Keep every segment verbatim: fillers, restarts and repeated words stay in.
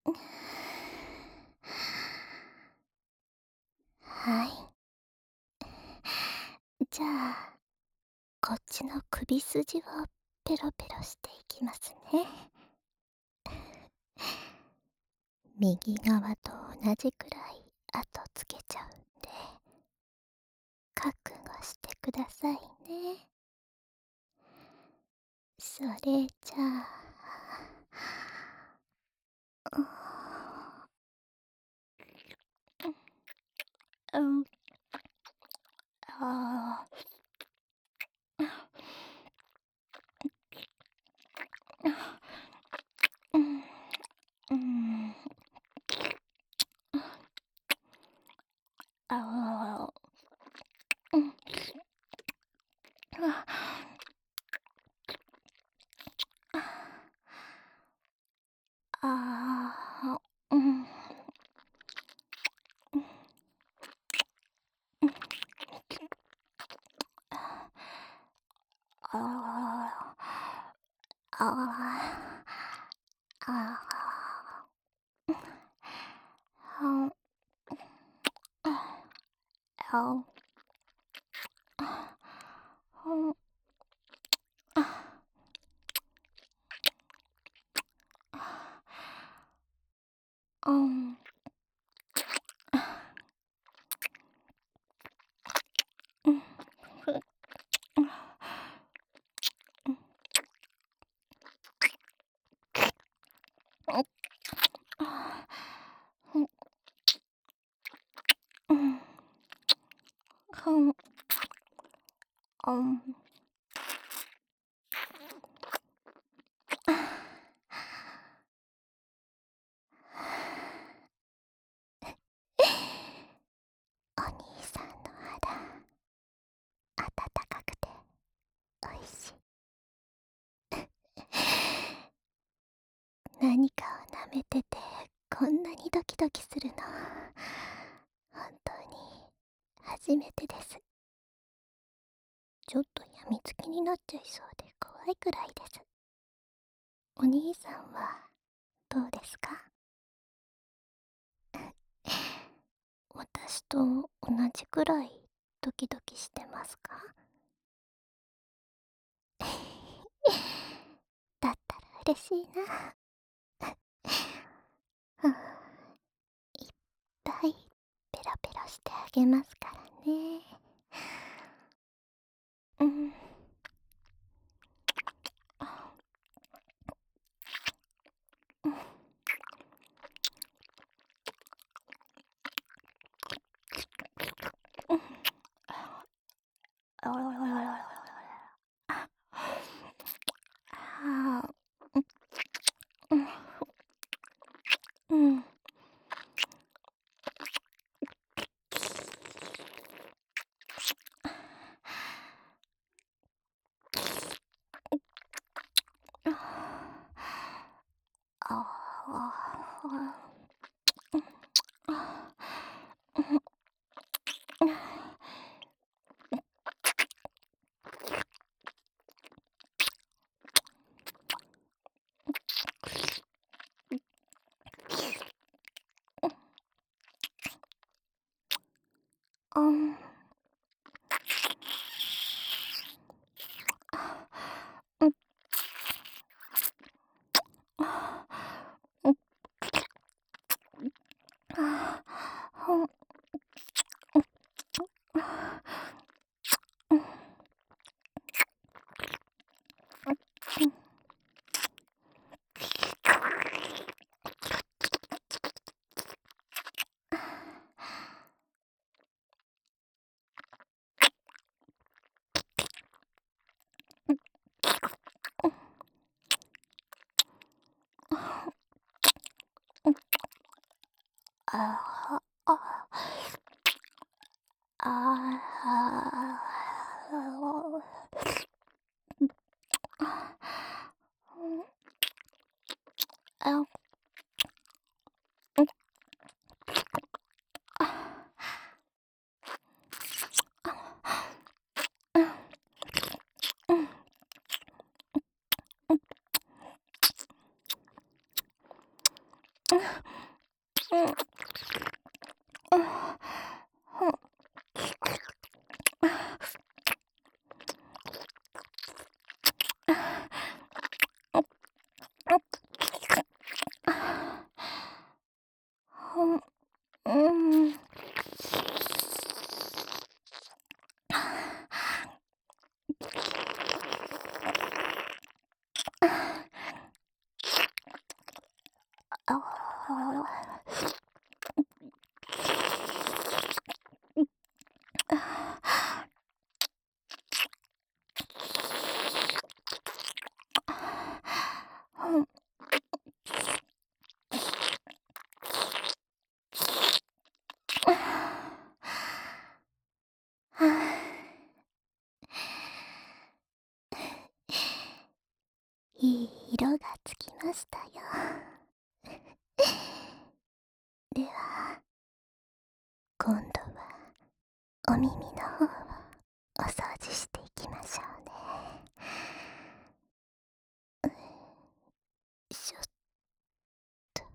はい。じゃあ、こっちの首筋をペロペロしていきますね。右側と同じくらい後つけちゃうんで、覚悟してくださいね。それじゃあ、うん、ああ、うん、うん、ああ、うん、あ、ああ、うん、うん、ああ、ああ、ああ、はん、あ、あ、あ、ほん、あ、うん、うん、ふ、うん、うん、あ、ふん、うん、ふん、うん。お兄さんの肌、暖かくておいしい。何かを舐めててこんなにドキドキするの、本当に初めてです。ちょっとやみつきになっちゃいそうで怖いくらいです。お兄さんはどうですか？私と同じくらいドキドキしてますか？だったら嬉しいな。うん、いっぱいペロペロしてあげますからね。うん。うん。うん。ああ、ああ、うん、うん。ああ、うん。うん。うん。ああ、ほん、うん。ああ、ああ、ああ、 いい色がつきましたよ。では、今度はお耳の方をお掃除していきましょうね。よいしょっと。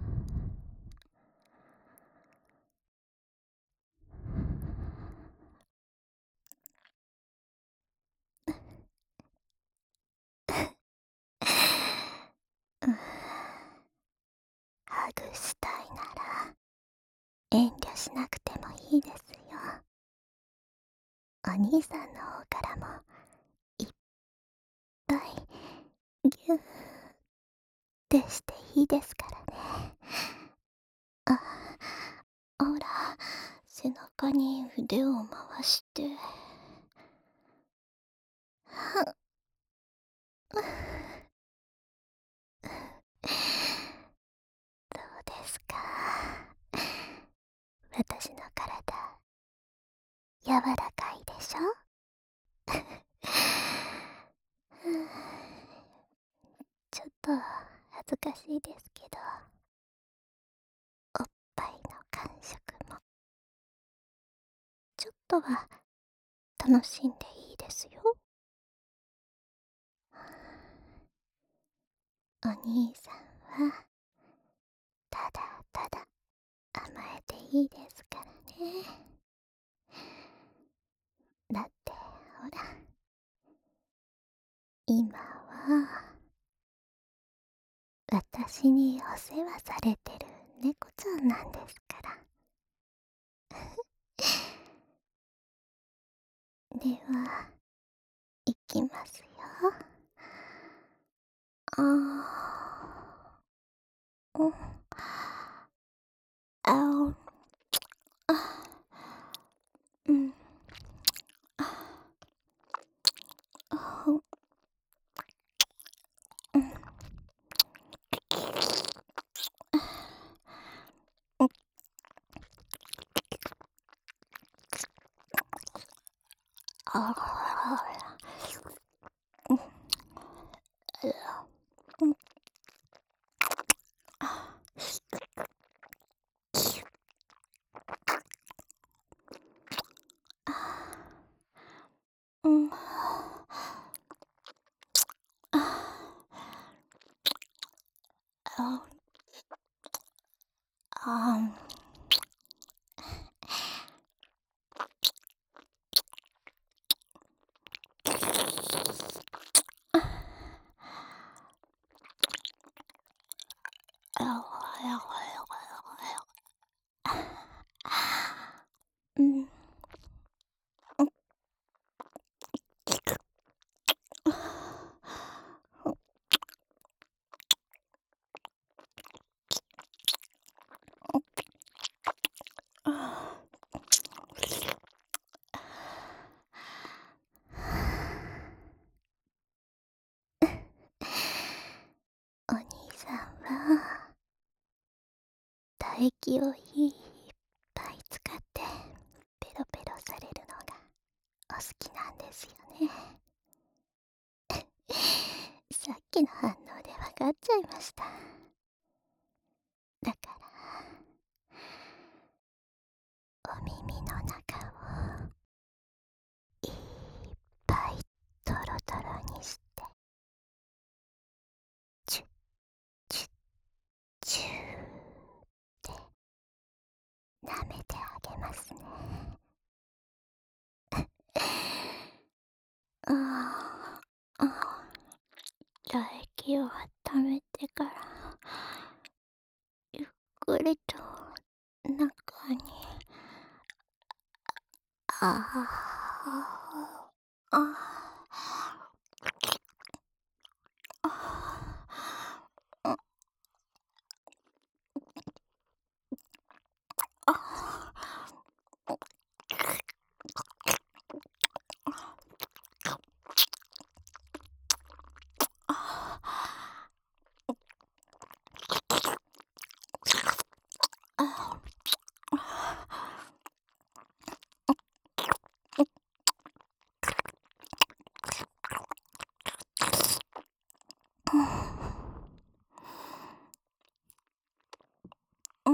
ハグしたいなら遠慮しなくてもいいですよ。お兄さんの方からもいっぱいギューってしていいですからね。あ、ほら、背中に腕を回して。どうですか？私の体、柔らかいでしょ？ちょっと恥ずかしいですけど、おっぱいの感触もちょっとは楽しんでいいですよ。お兄さんはただただ甘えていいですからね。だってほら、今は私にお世話されてる猫ちゃんなんですから。では、いきますよ。あー、うん、あー、あ、うん、あ、あ、うん、あら、うん、うん、あ、うん、あ、あ、うん、お兄さんは唾液をいっぱい使ってペロペロされるのがお好きなんですよね。さっきの反応で分かっちゃいました。だからお耳の中をいっぱいトロトロにして、チュッチュッチュー温めてあげますね。ああ、ああ、唾液を温めてから、ゆっくりと中に、ああ、ああ、ああ、うん。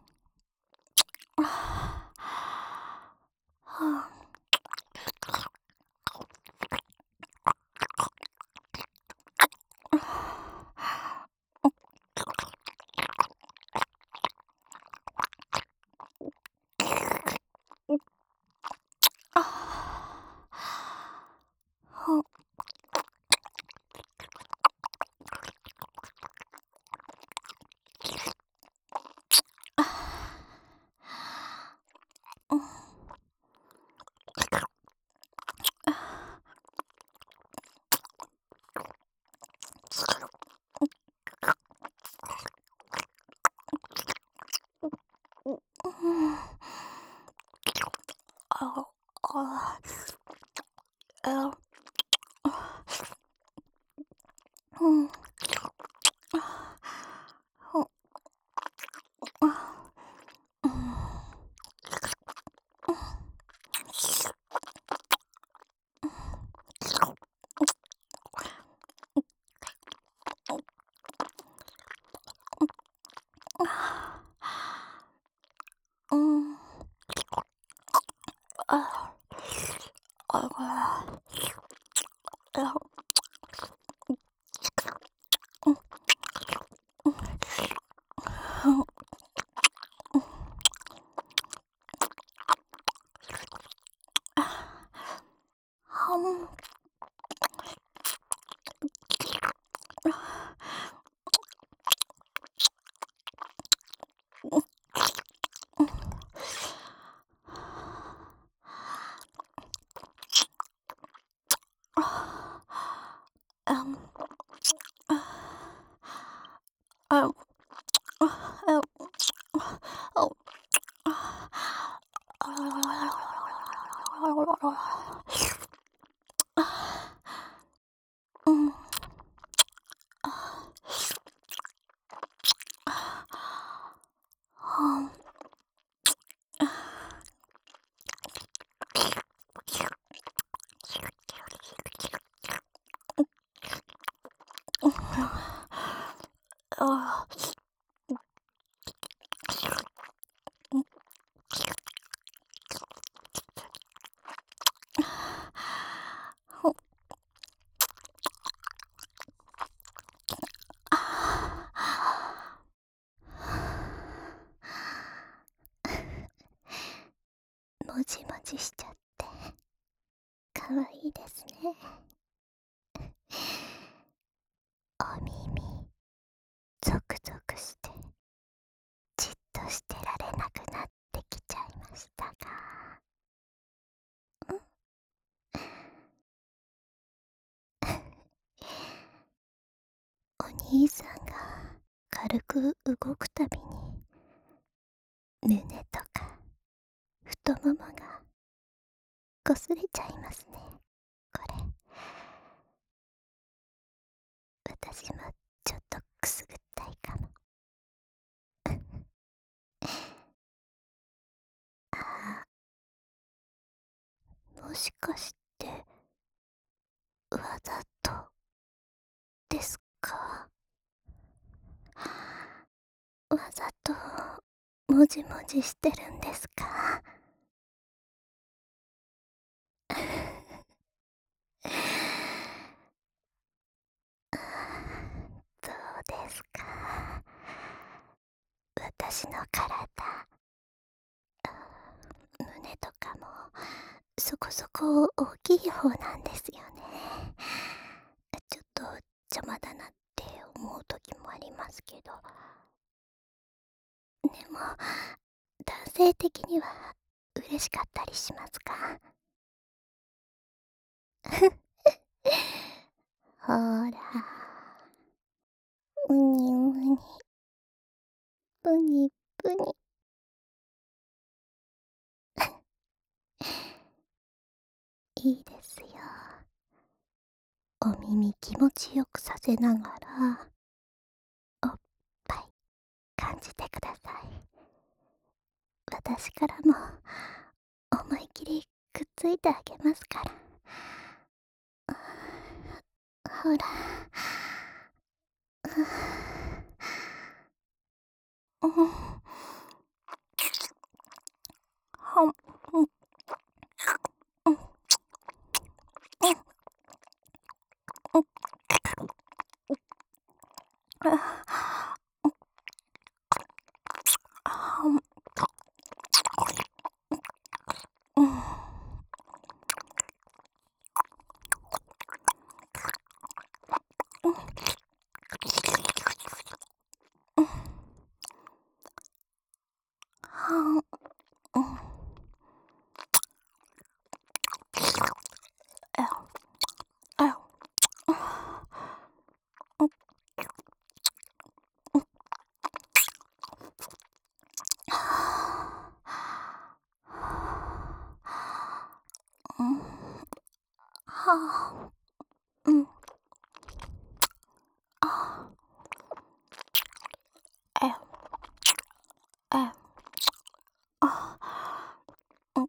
もじもじしちゃってかわいいですね。お耳ゾクゾクしてじっとしてられなくなってきちゃいましたが、お兄さんが軽く動くたびに胸とか太ももがこすれちゃいますね。これ私もちょっとくすぐったいかも。あー、もしかしてわざとですか？わざともじもじしてるんですか？どうですか？私の体そこそこ大きい方なんですよね。ちょっと邪魔だなって思う時もありますけど。でも、男性的には嬉しかったりしますか？ほら、うにうに、ぷにぷに。いいですよ。お耳気持ちよくさせながら、おっぱい感じてください。私からも思い切りくっついてあげますから。ほら。うん。はん、うん、うん、うん、うん、あ、はん、うん、うん、うん、はん、うん、あ、あ、うん、うん、うん、はあ、うん、あ、え、え、あ、うん、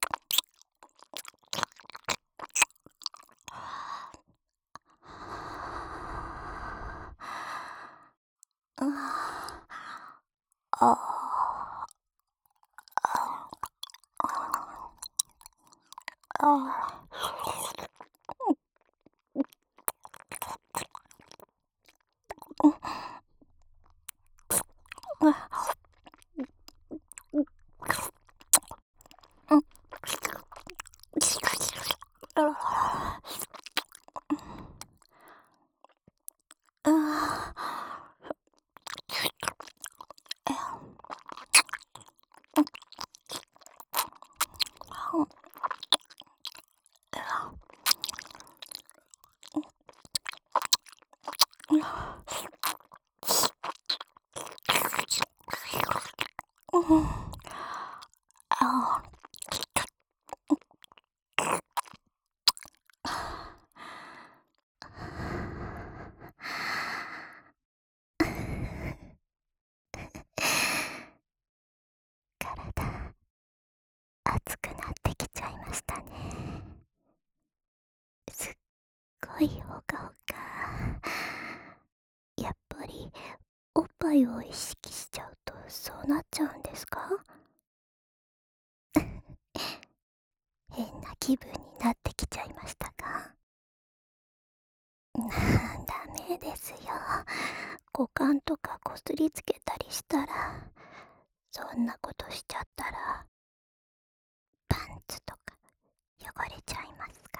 うん、あ、あ、うん、あ、うん、うん、あ、あ、え、うん、はん、うん、うん、あ、体熱くなってきちゃいましたね。すっごいほかほか。やっぱりおっぱいを意識しちゃうとそうなっちゃうんですか？変な気分になってきちゃいましたか？ダメですよ。股間とかこすりつけたりしたら、そんなことしちゃったらパンツとか汚れちゃいますから。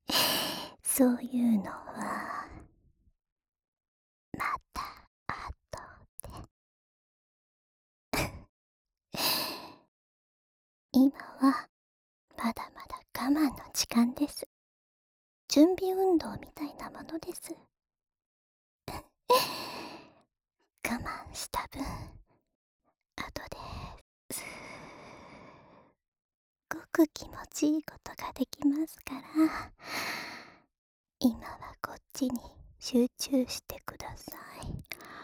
そういうのはまた後で。今はまだまだ我慢の時間です。準備運動みたいなものです。我慢した分、後ですっごく気持ちいいことができますから、今はこっちに集中してください。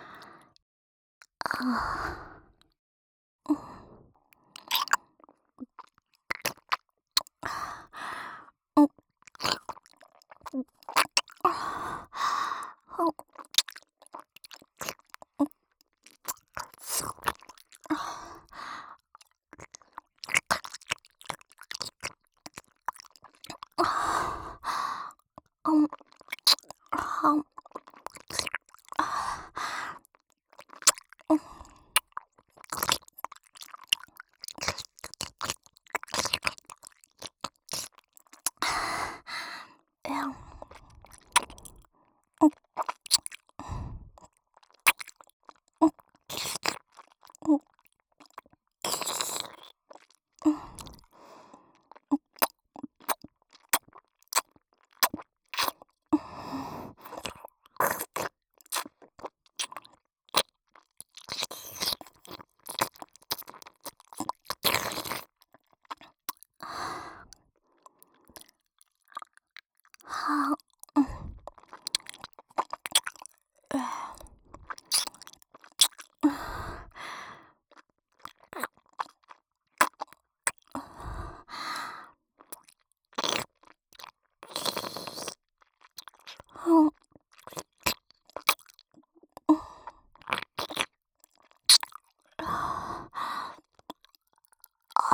ああ、うん、うん、ああ、うん、ああ、うん、はん、あ、うん、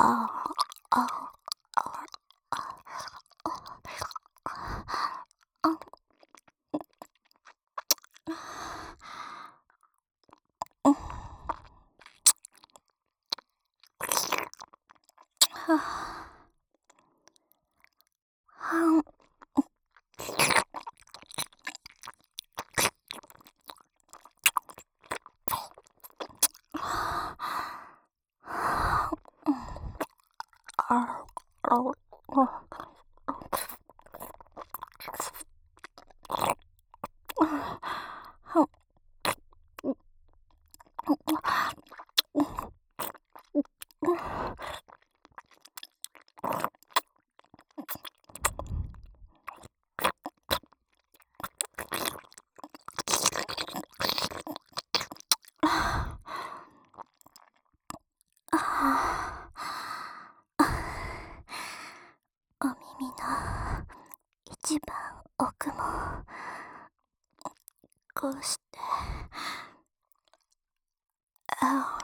お耳の一番奥もこうしてあ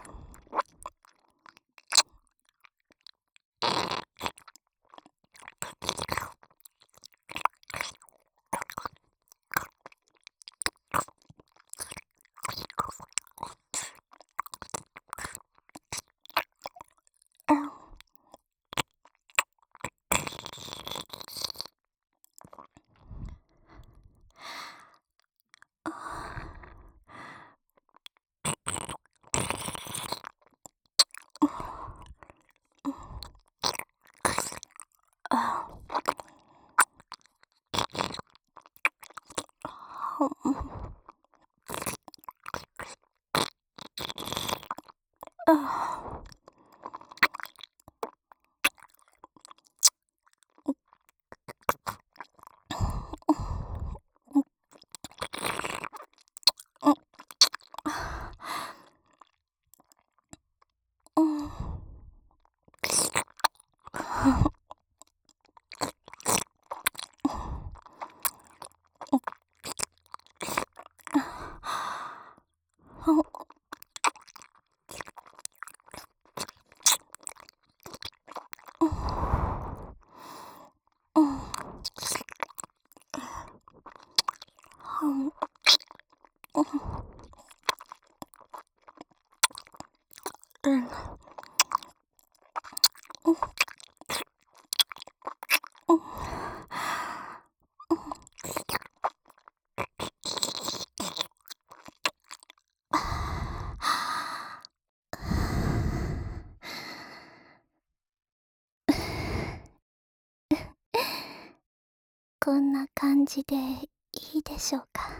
こんな感じでいいでしょうか。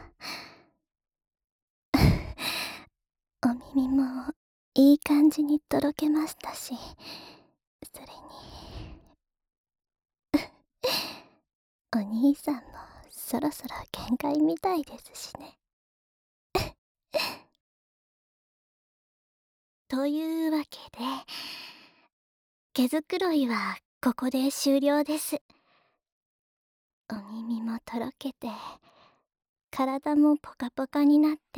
お耳もいい感じにとろけましたし、それにお兄さんもそろそろ限界みたいですしね。というわけで毛づくろいはここで終了です。お耳もとろけて体もポカポカになって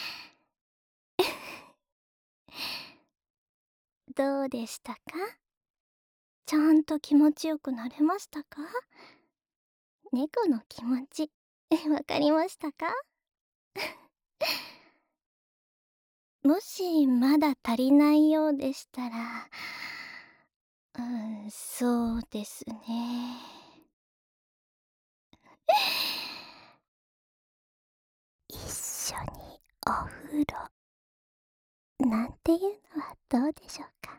どうでしたか？ちゃんと気持ちよくなれましたか？猫の気持ちわかりましたか？もしまだ足りないようでしたら、うん、そうですね。一緒にお風呂なんていうのはどうでしょうか。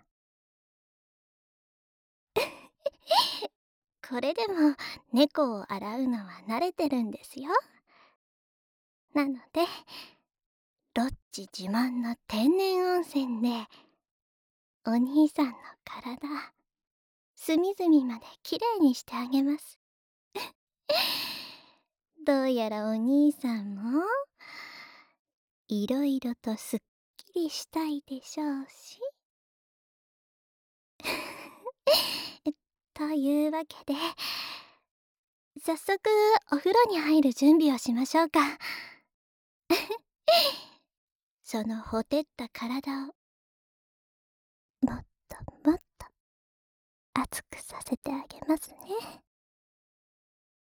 これでも猫を洗うのは慣れてるんですよ。なのでロッジ自慢の天然温泉でお兄さんの体隅々まできれいにしてあげます。どうやらお兄さんもいろいろとすっきりしたいでしょうしというわけで早速お風呂に入る準備をしましょうか。そのほてった体をもっともっと熱くさせてあげますね。